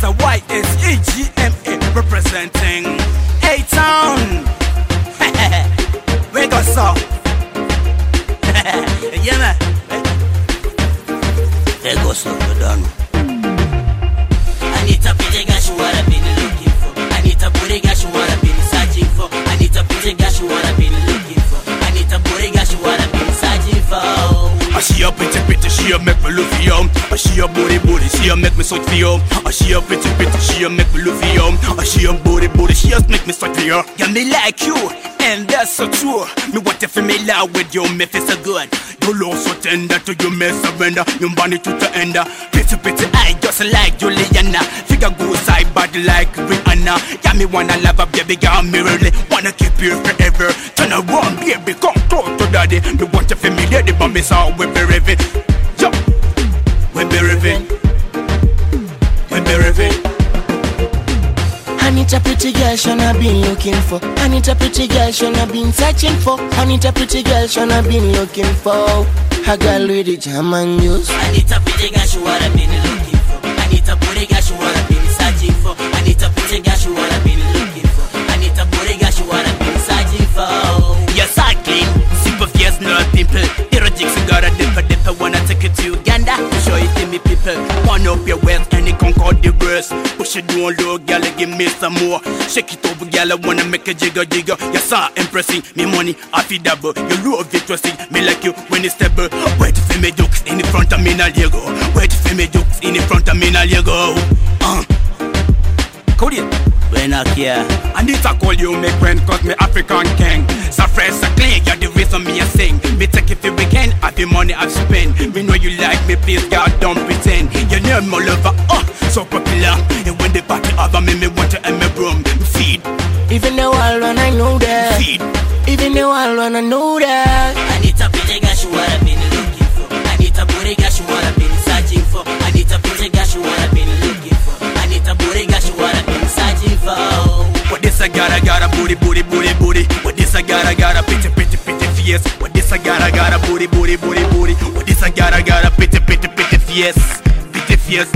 a YSEGMA representing A-Town. We go so. Yeah, man. There goes so, you're done. Anita pretty girl, she what I've been looking for. Anita pretty girl, she what I've been searching for. Anita pretty girl, she what I've been looking for. Anita pretty girl, she what I've been searching for. She a pretty, she a make me look for you. She a booty, she a make me search for you. She a pretty, she a make me look for you. She a booty, she a make me search for you. Yeah, me like you, and that's so true. Me want to feel me loud with you, me feel so good. You love so tender to you, me surrender. You bunny to the end. Pretty, I just like Juliana. Figure good side, body like Rihanna. Yeah, me wanna love a baby girl, me really wanna keep you forever. Turn around, baby, come close to daddy. Me want to feel me lady, but me saw we be raving. Yo, we be raving. We be raving. Anita pretty girl, she I've been looking for. Anita pretty girl, she I've been searching for. Anita pretty girl, she I've been looking for. A girl with the jam and juice. Anita pretty girl, she what I've been looking for. Anita pretty girl, she what I've been searching for. Anita pretty girl, she what I've been looking for. Anita pretty girl, she what I've been searching for. Yes, I clean, super fierce, no pimple. Erotic cigar, dipper, wanna take it to Uganda. Show it to me, people. One up your waist and it conquer the verse. Push it down low, girl, give me some more. Shake it over, girl, I wanna make a jigger. Yes, I'm impressing. Me money, I feel double. You love it, trusting me like you when it's stable. Wait for me jokes in the front of me, now you go. Wait for me jokes in the front of me, now you go. Cody, when I care. I need to call you me friend, cause me African king. So fresh, so clean, you're the reason me a sing. Me take it for weekend, have the money I've spent. Me know you like me, please God, don't pretend. You know my lover, so popular. And when the party over me want to end my room. Feed. Even the world when I know that. Feed. Even the world when I know that. Anita pretty girl, she what I've been looking for. Anita pretty girl, she what I've been searching for. Anita pretty girl, she what I've been looking for. Anita pretty girl, she what I've been searching for. What this I got booty. What this I got pretty face. What this I got booty. What this I got pretty face. Pretty face.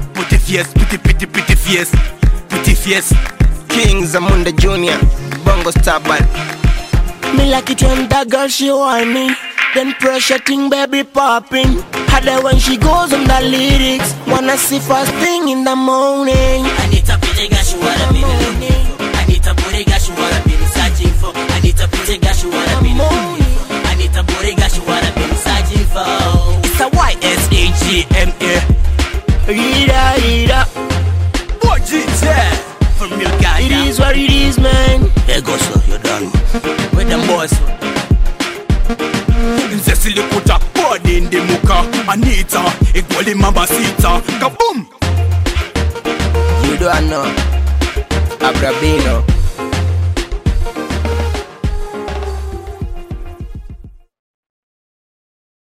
Pretty face. Kings Zamunda Jr. Bongo Star Band. Me like it when that girl she want me. Then pressure thing baby popping. Harder when she goes on the lyrics. Wanna see first thing in the morning. Anita pretty girl, she what I've been looking for. Anita pretty girl, she what I've been searching for. Anita pretty girl, she what I've been looking for. Anita pretty girl, she what I've been searching for. It's a YSEGMA. Read up. What DJ from Uganda. It is what it is, man. There goes so, you're done. With them boys. Cecily Kuta, body in the muka. Anita, equally Mamacita. Kaboom! You don't know Abrabino.